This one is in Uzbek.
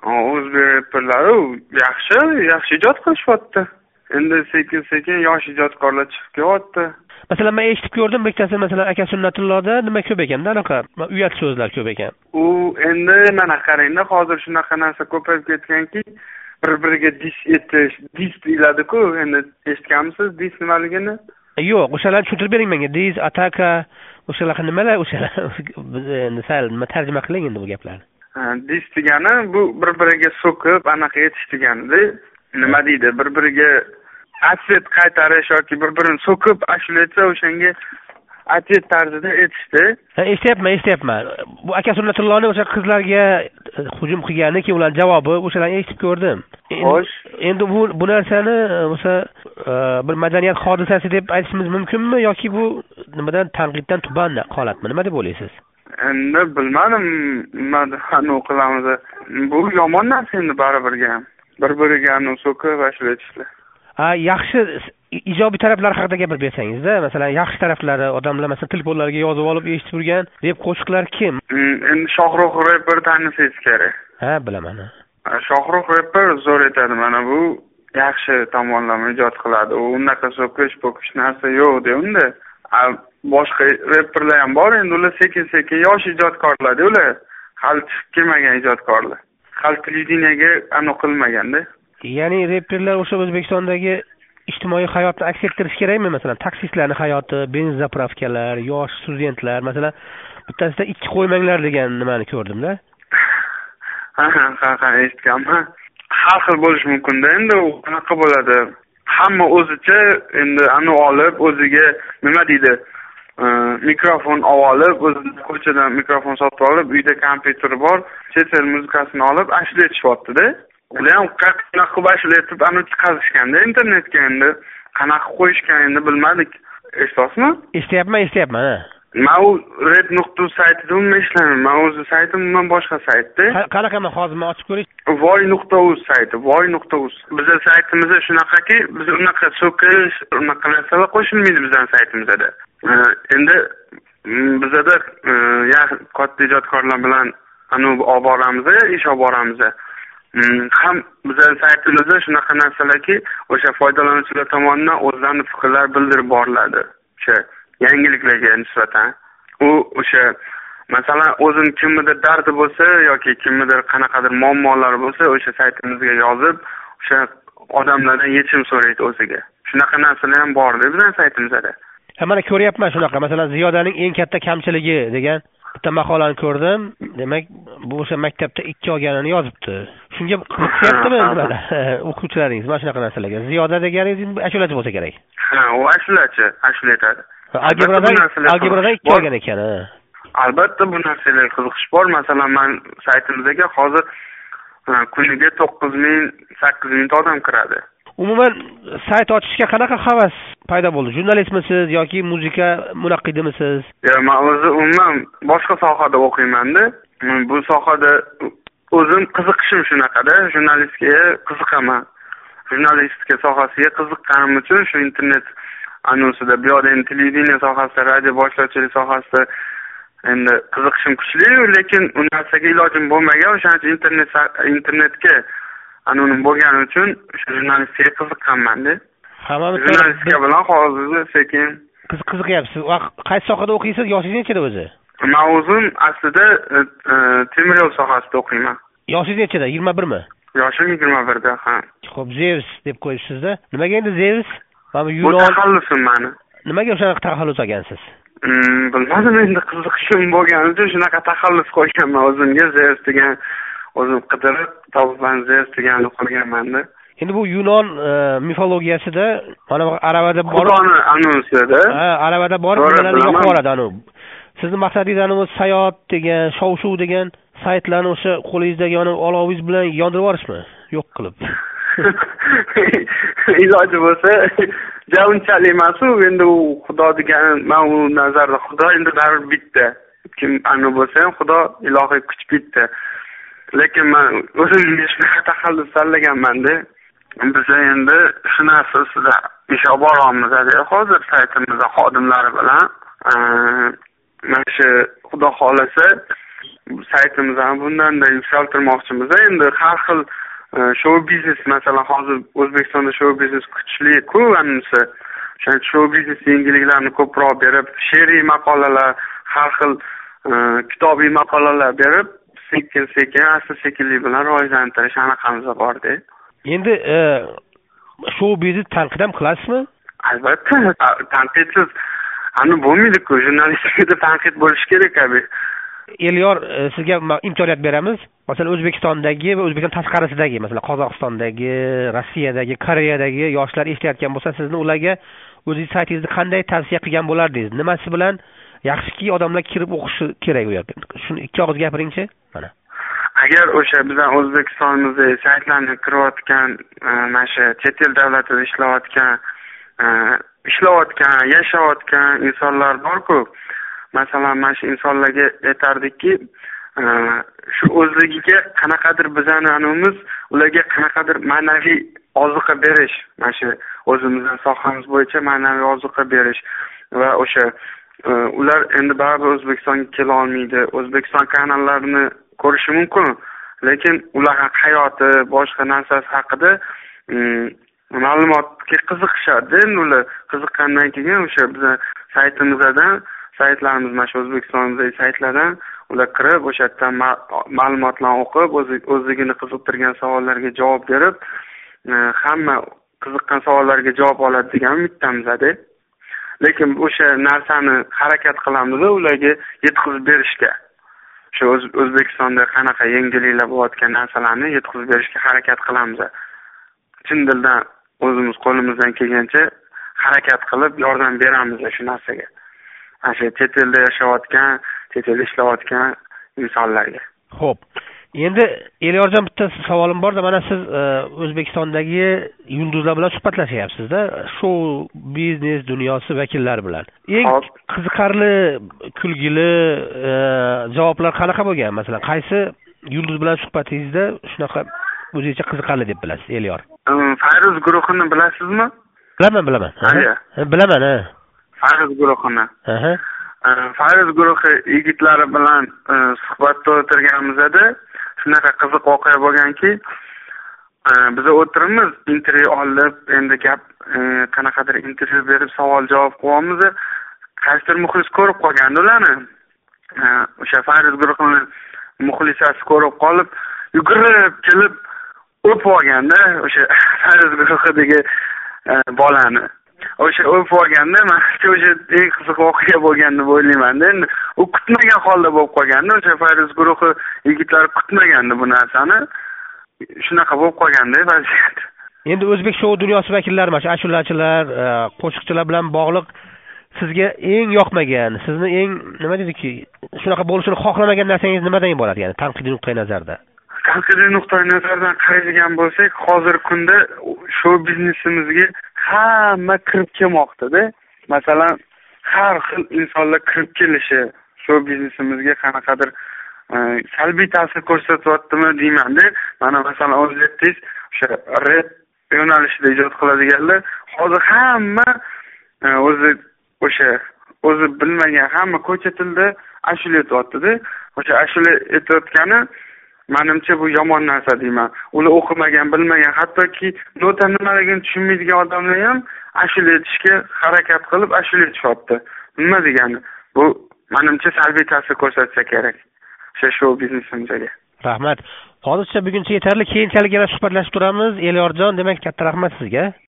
O'zbek reperlari yaxshi ijod qilishyapti. Endi sekin yosh ijodkorlar chiqib kelyapti. Masalan, men eshitib ko'rdim, bittasi masalan aka Sunnatullohda nima ko'p ekanda, anaqa uyat so'zlar ko'p ekan. U endi mana qarangda, hozir shunaqa narsa ko'payib ketganki, bir-biriga dis deyiladi-ku, endi eshitganmisiz dis nimaligini? Yo'q, o'shalarni tushuntirib bering menga. Dis, ataka, o'shalar nimalar, o'shalar endi sal nima tarjima qiling endi bu gaplarni. Dis degani bu bir-biriga so'kib, anaqa etish degani-da. Nima deydi? Bir-biriga asset qaytarish yoki bir-birini so'kib ashula etsa o'shanga atvet tarzida etishdi. Eshityapman. Bu aka Sunnatullohning o'sha qizlarga hujum qilganiki, ular javobi o'shalarni eshitib ko'rdim. Xo'sh. Endi bu narsani o'sha bir madaniyat hodisasi deb aytishimiz mumkinmi yoki bu nimadan tanqiddan tuban holatmi? Nima deb o'ylaysiz? Endi bilmadim, nima qilamiz. Bu yomon narsa endi baribirga. Bir-biriga so'kib ashula etishdi. Yaxshi ijobiy taraflari haqida gapirib bersangiz-da, masalan, yaxshi taraflari, odamlar masalan telefonlarga yozib olib eshitib yurgan rep qo'shiqlar kim? Endi Shohrux reper tanisangiz kerak. Bilaman. Shohrux reper zo'r etadi, mana bu yaxshi tomonlama ijod qiladi. U unaqa so'kish narsa yo'q deydi. Boshqa reperlar ham bor, endi ular sekin yosh ijodkorlar, ular hali chiqib kelmagan ijodkorlar. Hali televideniyaga qilmaganda. Ya'ni reperlar o'sha O'zbekistondagi ijtimoiy hayotni aks ettirish kerakmi? Masalan, taksistlarning hayoti, benzin zapravkalar, yosh studentlar, masalan, bittasida 2 qo'ymanglar degan nimani ko'rdim-da. Ha, eshitganman. Har xil bo'lishi mumkin-da, endi u qanaqa bo'ladi? Hamma o'zicha endi olib, o'ziga nima deydi? Mikrofon olib, o'zi ko'chadan mikrofon sotib olib, uyda kompyuteri bor, chet el muzikasini olib ashula aytishyapti-da. Ular ham qanaqa qilib ashula aytib, chiqarishganda internetga endi qanaqa qo'yishgan endi bilmadik. Eshityapsizmi? Eshityapman. Men u rep.uz saytida umuman ishlamayman. Men o'z saytim umuman boshqa saytda. Qanaqaman hozir men ochib ko'ray. voy.uz sayti, voy.uz. Bizning saytimizda shunaqaki, biz unaqa so'kish, unaqa narsalar qo'shilmaydi bizning saytimizda. Endi bizda katta ijodkorlar bilan olib boramiz, ish olib boramiz. Ham bizning saytimizda shunaqa narsalarki, o'sha foydalanuvchilar tomonidan o'zlarining fikrlari bildirib boriladi. O'sha yangiliklarga nisbatan. U o'sha masalan o'zini kimnidir dardi bo'lsa yoki kimnidir qanaqadir muammolari bo'lsa, o'sha saytimizga yozib, o'sha odamlardan yechim so'raydi o'ziga. Shunaqa narsalar ham bor-da bizning saytimizda. Mana ko'ryapman shunaqa. Masalan, Ziyodaning eng katta kamchiligi degan bitta maqolani ko'rdim. Demak, bu o'sha maktabda 2 olganini yozibdi. Shunga qilyaptimi nimada? O'quvchilaringiz mana shunaqa narsalarga. Ziyoda deganingiz ashulachi bo'lsa kerak. Ha, u ashula aytadi. Algebradan 2 olgan ekan. Albatta bu narsalarga qiziqish bor. Masalan, men saytimizga hozir kuniga 9,000-8,000 odam kiradi. Umuman sayt ochishga qanaqa havas paydo bo'ldi? Jurnalistmisiz yoki muzika munaqqidimisiz? Men o'zi umuman boshqa sohada o'qiyman-da. Bu sohada o'zim qiziqishim shunaqada, jurnalistikaga qiziqaman. Jurnalistika sohasiga qiziqqanim uchun shu internet anonsida, bu yerda televideniya sohasida, radio boshlovchilik sohasida endi qiziqishim kuchli, lekin u narsaga ilojim bo'lmagan, o'shaning uchun internetga anonim bo'lgani uchun shu jurnalistikaga qiziqqanman-da. Jurnalistika bilan hozir sekin qiziqyapsiz. Qaysi sohada o'qiysiz? Yoshingiz nechida o'zi? Men o'zim aslida temir yo'l sohasida o'qiyman. Yoshingiz nechida? 21 mi? Yoshim 21 da, ha. Xo'p, Zeus deb qo'yibsiz-da. Nimaga endi Zeus? Mana bu taxallusim meni. Nimaga o'shanaqa taxallus olgansiz? Bilmadim, endi qiziqishim bo'lgani uchun shunaqa taxallus qo'yganman o'zimga. Zeus degan o'zim qidirib topgan Zeus deganni qo'yganman-da. Endi bu Yunon mifologiyasida mana bu aravada bor. Xudoni anonsida. Ha, aravada bor, nimalarni yo'q bo'ladi anu. Sizning maqsadingiz anu sayot degan, shov-shuv degan saytlarni o'sha qo'lingizdagi mana olovingiz bilan yondirib yuborishmi? Yo'q qilib. Iloji bo'lsa, javunchalik emas-ku, endi u Xudo degan, men u nazarda Xudo endi baribir bitta. Kim anu bo'lsa ham Xudo ilohiy kuch bitta. Lekin men o'zimga shunaqa taxallus tanlaganman-da. Biz endi shu narsa ustida ish olib boramiz-da. Hozir saytimizda xodimlari bilan mana shu Xudo xolasa saytimizni bundanda yuksaltirmoqchimiz. Endi har xil show biznes, masalan, hozir O'zbekistonda show biznes kuchli-ku, anisi. O'sha show biznes yengilliklarini ko'proq berib, she'riy maqolalar, har xil kitobiy maqolalar berib, sekin-sekin, asta-sekinlik bilan rivojlantirish anaqamizda bor-da. Endi show biznes tanqid ham qilasizmi? Albatta, tanqidsiz ani bo'lmaydi-ku, jurnalistikada tanqid bo'lishi kerak abi. Elyor, sizga imkoniyat beramiz. Masalan, O'zbekistondagi va O'zbekiston tashqarisidagi, masalan, Qozog'istondagi, Rossiyadagi, Koreyadagi yoshlar eshitayotgan bo'lsa, sizni ularga o'zingiz saytingizni qanday tavsiya qilgan bo'lardingiz? Nimasi bilan yaxshiki odamlar kirib o'qishi kerak u yerga? Shuni ikki og'iz gapiringchi. Mana. Agar o'sha bizning O'zbekistonimizda saytlarni kirayotgan, mana shu chet el davlatida ishlayotgan, yashayotgan insonlar bor-ku, masalan, mana shu insonlarga aytardikki, shu o'zligiga qanaqadir bizani animiz ularga qanaqadir ma'naviy ozuqa berish, mana shu o'zimizning sohamiz bo'yicha ma'naviy ozuqa berish va o'sha ular endi baribir O'zbekistonga kela olmaydi. O'zbekiston kanallarini ko'rishi mumkin, lekin ular hayoti, boshqa narsasi haqida ma'lumotga qiziqishadi. Endi ular qiziqqandan keyin o'sha bizning saytlarimiz, mana shu O'zbekistondagi saytlardan ular kirib, o'sha yerdan ma'lumotlarni o'qib, o'zligini qiziqtirgan savollarga javob berib, hamma qiziqqan savollarga javob oladi degan umiddamiz-da. Lekin o'sha narsani harakat qilamiz ularga yetkazib berishga. Shu O'zbekistonda qanaqa yangiliklar bo'layotgan narsalarni yetkazib berishga harakat qilamiz. Chin dildan o'zimiz qo'limizdan kelgancha harakat qilib yordam beramiz shu narsaga. Ana chet elda yashayotgan, chet elda ishlayotgan insonlarga. Xo'p. Endi Elyorjon, bitta savolim bor-da, mana siz O'zbekistondagi yulduzlar bilan suhbatlashyapsiz-da, show biznes dunyosi vakillari bilan. Eng qiziqarli, kulgili javoblar qanaqa bo'lgan? Masalan, qaysi yulduz bilan suhbatingizda shunaqa o'zingizcha qiziqarli deb bilasiz, Elyor? Fayruz guruhini bilasizmi? Bilaman. Bilaman, ha. Fayruz guruhini. Fayruz guruhi yigitlari bilan suhbatda o'tirganimizda shunaqa qiziq voqea bo'lganki, biz o'tirimiz, intervyu olib, endi gap qanaqadir intervyu berib savol-javob qilyapmiz. Qaysidir muxlis ko'rib qolgandi ularni. O'sha Fayruz guruhining muxlisasi ko'rib qolib, yugurib kelib o'pib olganda, o'sha Fayruz guruhidagi bolani. O'sha o'pib olganda, menimcha o'sha eng qiziq voqea bo'lgan deb o'ylayman-da. Endi u kutmagan holda bo'lib qolganda, o'sha Fayruz guruhi yigitlari kutmagandi bu narsani. Shunaqa bo'lib qolganda vaziyat. Endi o'zbek shou dunyosi vakillari, mana ashulachilar, qo'shiqchilar bilan bog'liq sizga eng yoqmagan, sizni eng nima dediki, shunaqa bo'lishini xohlamagan narsangiz nimadan iborat, ya'ni tanqidiy nuqtai nazarda? Tanqidiy nuqtai nazardan qaraydigan bo'lsak, hozirgi kunda shou biznesimizga hamma kirib kelmoqda-da. Masalan, har xil insonlar kirib kelishi shou biznesimizga qanaqadir salbiy ta'sir ko'rsatyaptimi deyman-da. Mana masalan, o'zingiz o'sha rep yo'nalishida ijod qiladiganlar hozir hamma o'zi bilmagan hamma ko'cha tilida ashula aytyapti-da. O'sha ashula aytayotgani menimcha bu yomon narsa deyman. Ular o'qimagan, bilmagan, hattoki nota nimaligini tushunmaydigan odamlar ham ashula aytishga harakat qilib ashula aytishyapti. Nima degani? Bu menimcha salbiy ta'sir ko'rsatsa kerak o'sha shou biznesimizga. Rahmat. Hozircha buguncha yetarli, keyinchalik yana suhbatlashib turamiz. Elyorjon, demak, katta rahmat sizga.